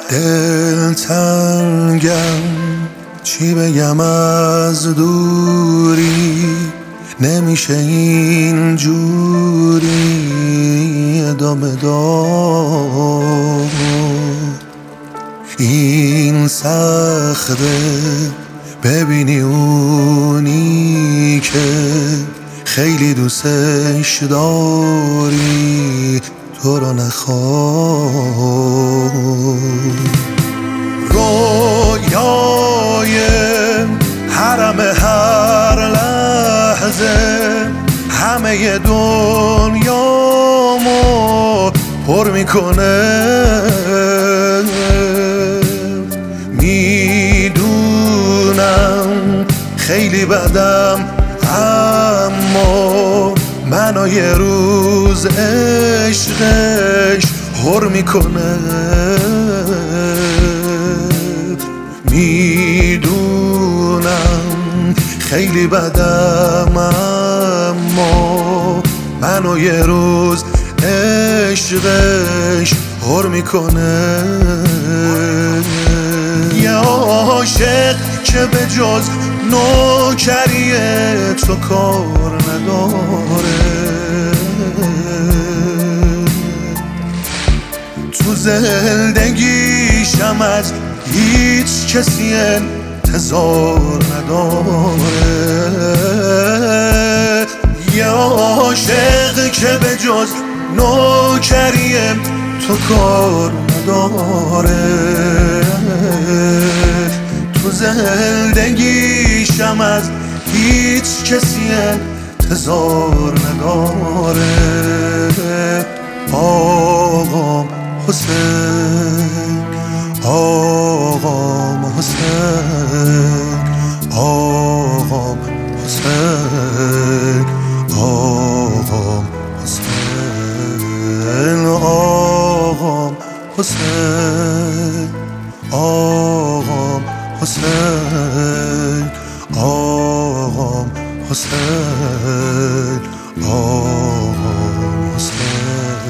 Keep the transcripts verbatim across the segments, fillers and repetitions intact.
دلتنگم چی بگم از دوری، نمیشه اینجوری ادامه داد. این سخته ببینی اونی که خیلی دوستش داری تو رو نخواد. رویای حرم هر لحظه همه دنیامو پر میکنه. میدونم خیلی بدم اما منو یه روز عشقش هر میکنه. میدونم خیلی بدم اما منو یه روز عشقش هر میکنه. یه عاشق که به جز نوکری تو کار نداره، تو زندگیشم از هیچ کسی انتظار نداره. یه عاشق که به جز نوکری تو کار نداره، تو زندگیشم از هیچ کسی انتظار نداره. آقام حسین، آقام حسین، آقام حسین، آقام حسین، آقام حسین، آقام حسین، آقام حسین، آقام حسین.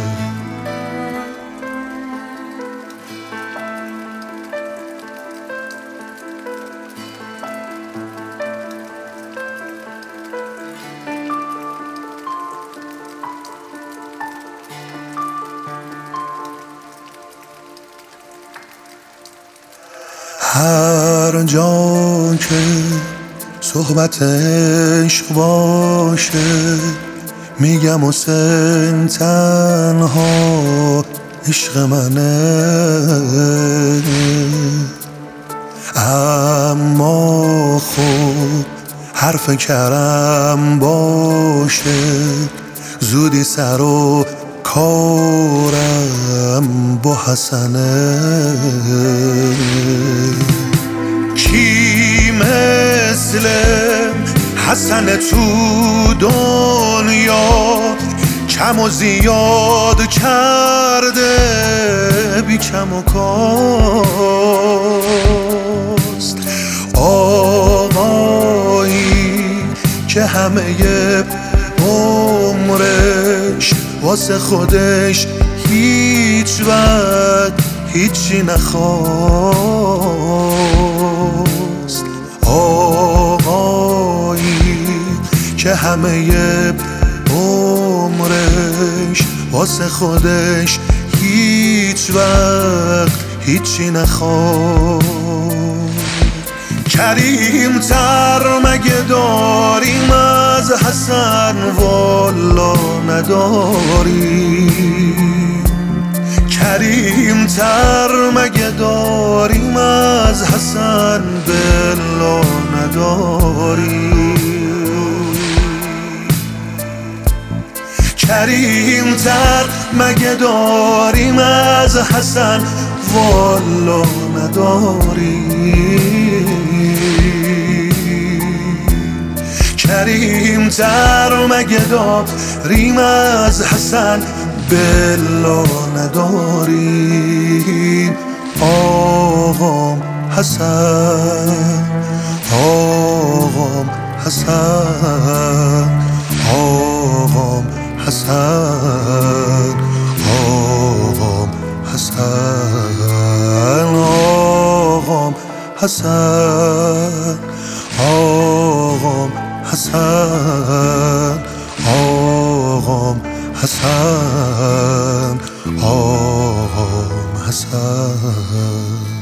هر جا که صحبت عشق باشه میگم حسین تنها عشق منه. اما خب حرف کرم باشه زودی سر و کارم با حسنه. کی مثل حسن تو دنیا کم و زیاد کرده بی کم و کاست. آقایی که همه عمرش واسه خودش هیچ وقت هیچی نخواست. آقایی که همه عمرش واسه خودش هیچ وقت هیچی نخواست. کریم تر مگه داریم از حسن؟ والا نداریم. کریم تر مگه داریم از حسن؟ بلا نداریم. کریم تر مگه داریم از حسن؟ والا نداریم. کریم تر مگه داریم از حسن؟ بلا نداریم. آقام حسن، آقام حسن، آقام حسن، آقام حسن آقام حسن آقام حسن آقام حسن آقام حسن